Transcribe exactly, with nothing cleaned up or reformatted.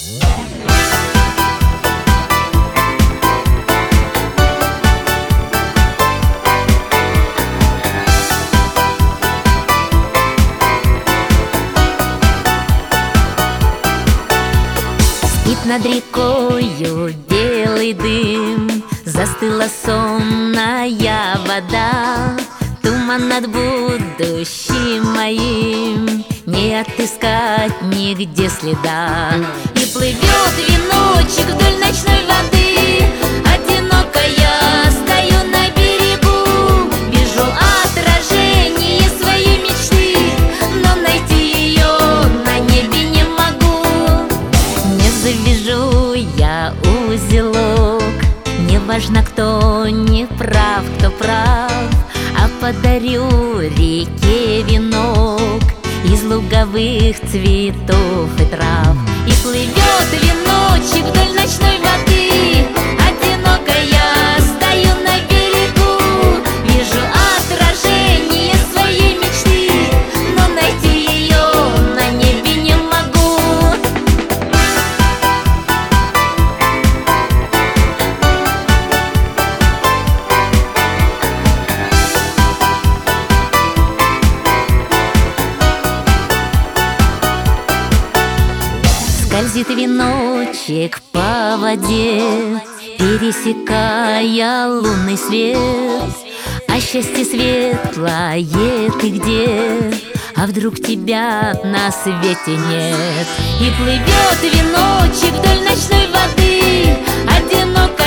Спит над рекою белый дым, застыла сонная вода. Туман над будущим моим, не отыскать нигде следа. И плывет веночек вдоль ночной воды, одиноко я стою на берегу. Вижу отражение своей мечты, но найти ее на небе не могу. Не завяжу я узелок, не важно, кто не прав, кто прав, а подарю реке венок из луговых цветов и трав. И плывет веночек вдоль ночной воды, одиноко я стою на берегу. Вижу отражение своей мечты, но найти ее на небе не могу. Скользит веночек по воде, пересекая лунный свет. А счастье светлое ты где? А вдруг тебя на свете нет? И плывет веночек вдоль ночной воды, одиноко